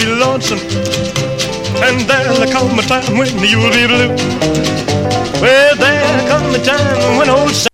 lonesome, and there'll come a time when you'll be blue. Well, there'll come a time when old